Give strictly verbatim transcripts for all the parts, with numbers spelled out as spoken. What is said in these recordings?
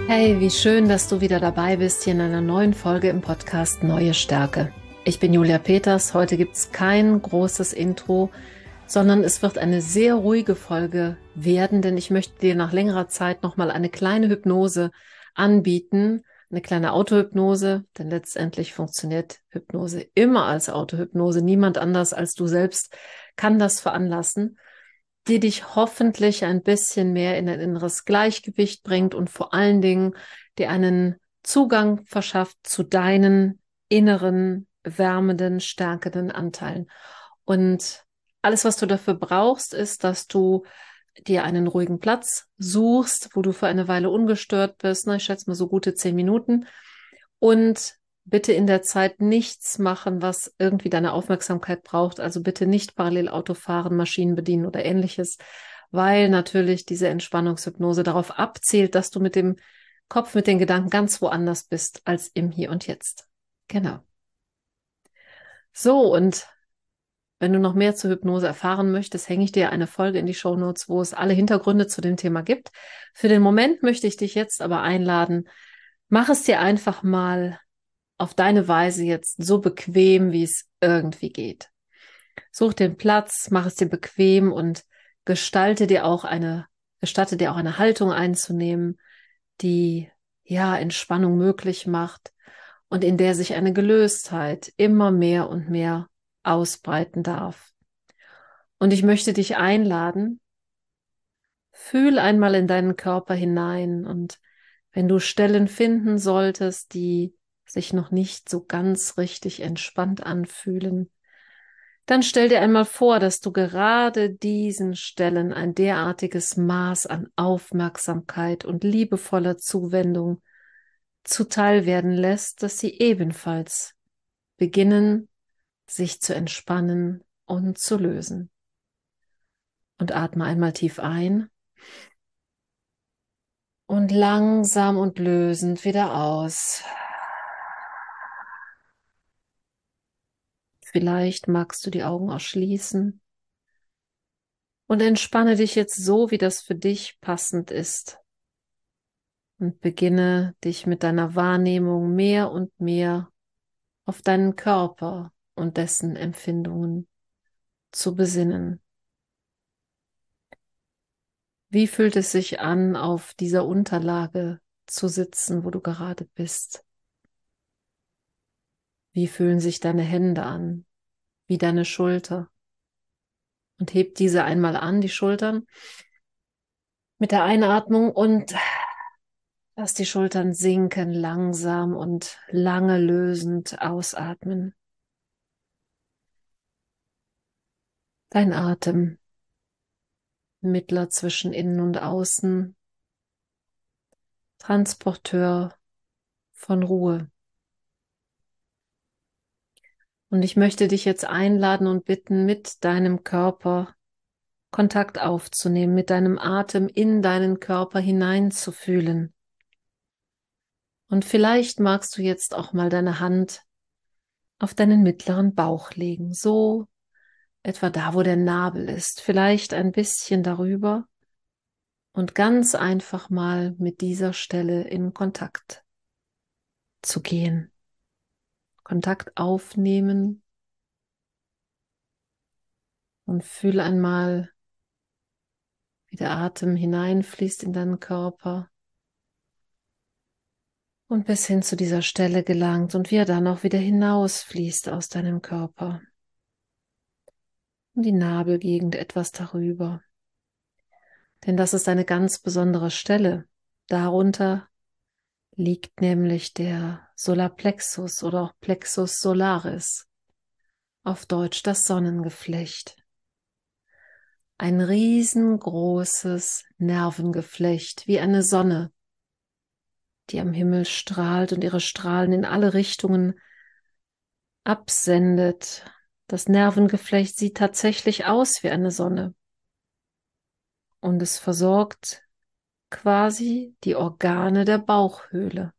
Hey, wie schön, dass du wieder dabei bist hier in einer neuen Folge im Podcast Neue Stärke. Ich bin Julia Peters. Heute gibt es kein großes Intro, sondern es wird eine sehr ruhige Folge werden, denn ich möchte dir nach längerer Zeit nochmal eine kleine Hypnose anbieten, eine kleine Autohypnose, denn letztendlich funktioniert Hypnose immer als Autohypnose. Niemand anders als du selbst kann das veranlassen, die dich hoffentlich ein bisschen mehr in ein inneres Gleichgewicht bringt und vor allen Dingen dir einen Zugang verschafft zu deinen inneren, wärmenden, stärkenden Anteilen. Und alles, was du dafür brauchst, ist, dass du dir einen ruhigen Platz suchst, wo du für eine Weile ungestört bist, na, ich schätze mal so gute zehn Minuten, und bitte in der Zeit nichts machen, was irgendwie deine Aufmerksamkeit braucht. Also bitte nicht parallel Auto fahren, Maschinen bedienen oder ähnliches, weil natürlich diese Entspannungshypnose darauf abzielt, dass du mit dem Kopf, mit den Gedanken ganz woanders bist als im Hier und Jetzt. Genau. So, und wenn du noch mehr zur Hypnose erfahren möchtest, hänge ich dir eine Folge in die Shownotes, wo es alle Hintergründe zu dem Thema gibt. Für den Moment möchte ich dich jetzt aber einladen, mach es dir einfach mal auf deine Weise jetzt so bequem, wie es irgendwie geht. Such den Platz, mach es dir bequem und gestalte dir auch eine, gestatte dir auch eine Haltung einzunehmen, die ja Entspannung möglich macht und in der sich eine Gelöstheit immer mehr und mehr ausbreiten darf. Und ich möchte dich einladen, fühl einmal in deinen Körper hinein, und wenn du Stellen finden solltest, die sich noch nicht so ganz richtig entspannt anfühlen, dann stell dir einmal vor, dass du gerade diesen Stellen ein derartiges Maß an Aufmerksamkeit und liebevoller Zuwendung zuteil werden lässt, dass sie ebenfalls beginnen, sich zu entspannen und zu lösen. Und atme einmal tief ein und langsam und lösend wieder aus. Vielleicht magst du die Augen auch schließen und entspanne dich jetzt so, wie das für dich passend ist. Und beginne dich mit deiner Wahrnehmung mehr und mehr auf deinen Körper und dessen Empfindungen zu besinnen. Wie fühlt es sich an, auf dieser Unterlage zu sitzen, wo du gerade bist? Wie fühlen sich deine Hände an? Wie deine Schulter? Und heb diese einmal an, die Schultern, mit der Einatmung, und lass die Schultern sinken, langsam und lange lösend ausatmen. Dein Atem, Mittler zwischen innen und außen, Transporteur von Ruhe. Und ich möchte dich jetzt einladen und bitten, mit deinem Körper Kontakt aufzunehmen, mit deinem Atem in deinen Körper hineinzufühlen. Und vielleicht magst du jetzt auch mal deine Hand auf deinen mittleren Bauch legen, so etwa da, wo der Nabel ist, vielleicht ein bisschen darüber, und ganz einfach mal mit dieser Stelle in Kontakt zu gehen. Kontakt aufnehmen und fühl einmal, wie der Atem hineinfließt in deinen Körper und bis hin zu dieser Stelle gelangt und wie er dann auch wieder hinausfließt aus deinem Körper. Und die Nabelgegend etwas darüber. Denn das ist eine ganz besondere Stelle. Darunter liegt nämlich der Solarplexus oder auch Plexus solaris, auf Deutsch das Sonnengeflecht. Ein riesengroßes Nervengeflecht, wie eine Sonne, die am Himmel strahlt und ihre Strahlen in alle Richtungen absendet. Das Nervengeflecht sieht tatsächlich aus wie eine Sonne. Und es versorgt quasi die Organe der Bauchhöhle.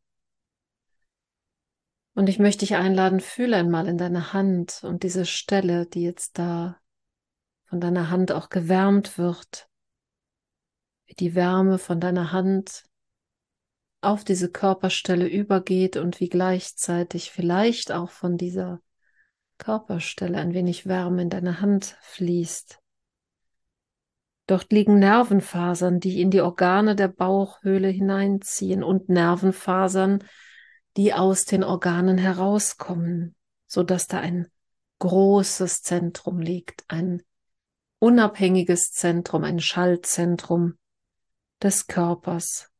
Und ich möchte dich einladen, fühle einmal in deine Hand und diese Stelle, die jetzt da von deiner Hand auch gewärmt wird, wie die Wärme von deiner Hand auf diese Körperstelle übergeht und wie gleichzeitig vielleicht auch von dieser Körperstelle ein wenig Wärme in deine Hand fließt. Dort liegen Nervenfasern, die in die Organe der Bauchhöhle hineinziehen und Nervenfasern, die aus den Organen herauskommen, sodass da ein großes Zentrum liegt, ein unabhängiges Zentrum, ein Schaltzentrum des Körpers.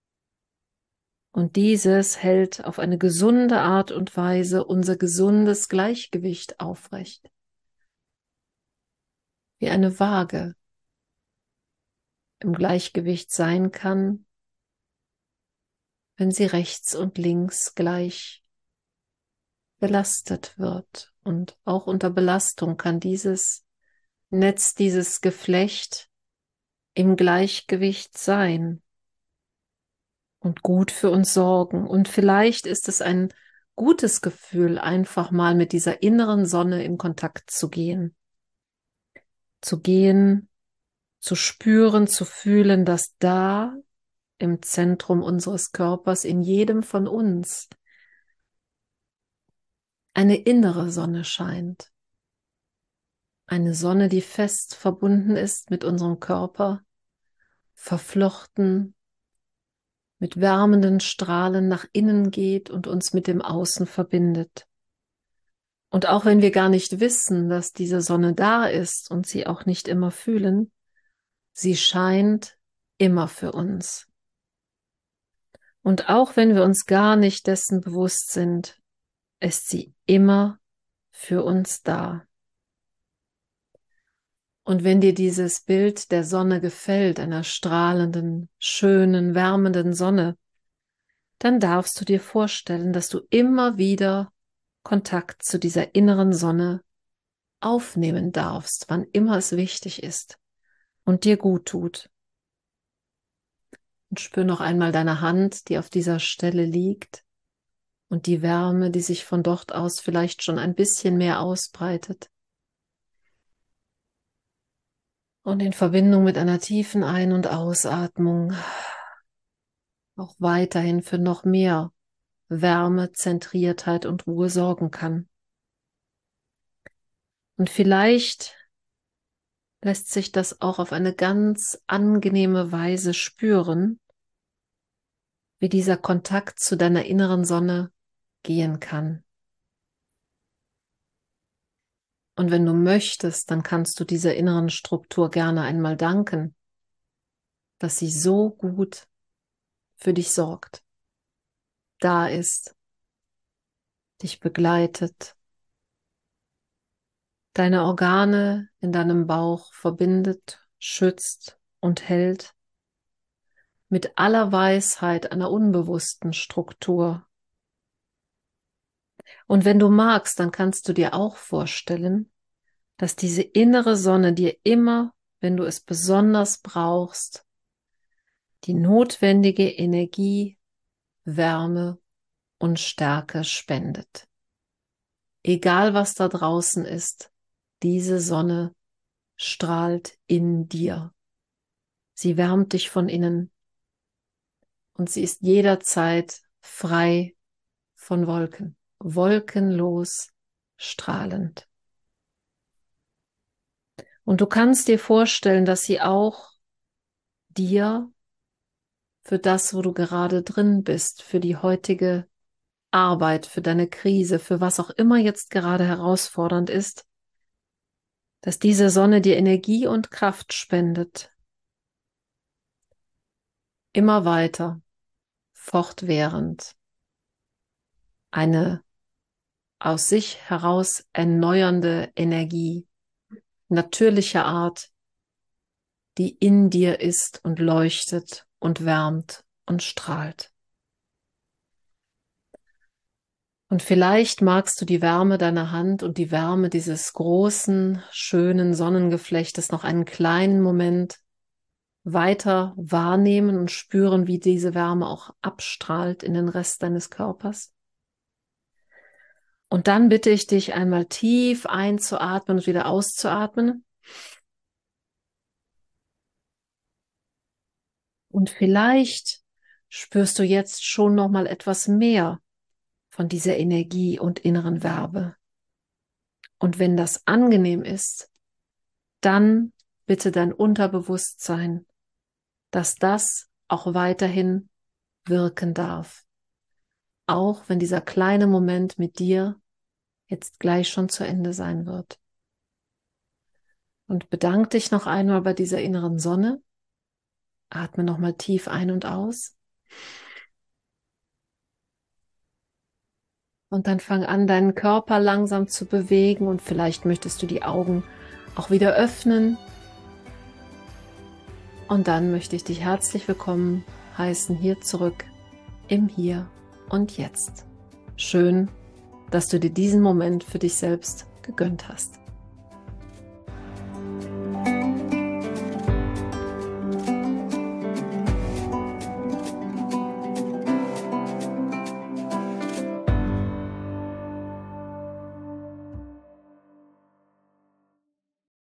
Und dieses hält auf eine gesunde Art und Weise unser gesundes Gleichgewicht aufrecht. Wie eine Waage im Gleichgewicht sein kann, wenn sie rechts und links gleich belastet wird. Und auch unter Belastung kann dieses Netz, dieses Geflecht im Gleichgewicht sein und gut für uns sorgen. Und vielleicht ist es ein gutes Gefühl, einfach mal mit dieser inneren Sonne in Kontakt zu gehen. Zu gehen, zu spüren, zu fühlen, dass da im Zentrum unseres Körpers, in jedem von uns, eine innere Sonne scheint. Eine Sonne, die fest verbunden ist mit unserem Körper, verflochten, mit wärmenden Strahlen nach innen geht und uns mit dem Außen verbindet. Und auch wenn wir gar nicht wissen, dass diese Sonne da ist und sie auch nicht immer fühlen, sie scheint immer für uns. Und auch wenn wir uns gar nicht dessen bewusst sind, ist sie immer für uns da. Und wenn dir dieses Bild der Sonne gefällt, einer strahlenden, schönen, wärmenden Sonne, dann darfst du dir vorstellen, dass du immer wieder Kontakt zu dieser inneren Sonne aufnehmen darfst, wann immer es wichtig ist und dir gut tut. Und spür noch einmal deine Hand, die auf dieser Stelle liegt, und die Wärme, die sich von dort aus vielleicht schon ein bisschen mehr ausbreitet. Und in Verbindung mit einer tiefen Ein- und Ausatmung auch weiterhin für noch mehr Wärme, Zentriertheit und Ruhe sorgen kann. Und vielleicht lässt sich das auch auf eine ganz angenehme Weise spüren, wie dieser Kontakt zu deiner inneren Sonne gehen kann. Und wenn du möchtest, dann kannst du dieser inneren Struktur gerne einmal danken, dass sie so gut für dich sorgt, da ist, dich begleitet, deine Organe in deinem Bauch verbindet, schützt und hält, mit aller Weisheit einer unbewussten Struktur. Und wenn du magst, dann kannst du dir auch vorstellen, dass diese innere Sonne dir immer, wenn du es besonders brauchst, die notwendige Energie, Wärme und Stärke spendet. Egal was da draußen ist, diese Sonne strahlt in dir. Sie wärmt dich von innen und sie ist jederzeit frei von Wolken, wolkenlos strahlend. Und du kannst dir vorstellen, dass sie auch dir für das, wo du gerade drin bist, für die heutige Arbeit, für deine Krise, für was auch immer jetzt gerade herausfordernd ist, dass diese Sonne dir Energie und Kraft spendet, immer weiter, fortwährend, eine aus sich heraus erneuernde Energie, natürlicher Art, die in dir ist und leuchtet und wärmt und strahlt. Und vielleicht magst du die Wärme deiner Hand und die Wärme dieses großen, schönen Sonnengeflechtes noch einen kleinen Moment weiter wahrnehmen und spüren, wie diese Wärme auch abstrahlt in den Rest deines Körpers. Und dann bitte ich dich einmal tief einzuatmen und wieder auszuatmen. Und vielleicht spürst du jetzt schon noch mal etwas mehr von dieser Energie und inneren Wärme. Und wenn das angenehm ist, dann bitte dein Unterbewusstsein, dass das auch weiterhin wirken darf. Auch wenn dieser kleine Moment mit dir jetzt gleich schon zu Ende sein wird. Und bedank dich noch einmal bei dieser inneren Sonne. Atme nochmal tief ein und aus. Und dann fang an, deinen Körper langsam zu bewegen und vielleicht möchtest du die Augen auch wieder öffnen. Und dann möchte ich dich herzlich willkommen heißen hier zurück im Hier und Jetzt. Schön, dass du dir diesen Moment für dich selbst gegönnt hast.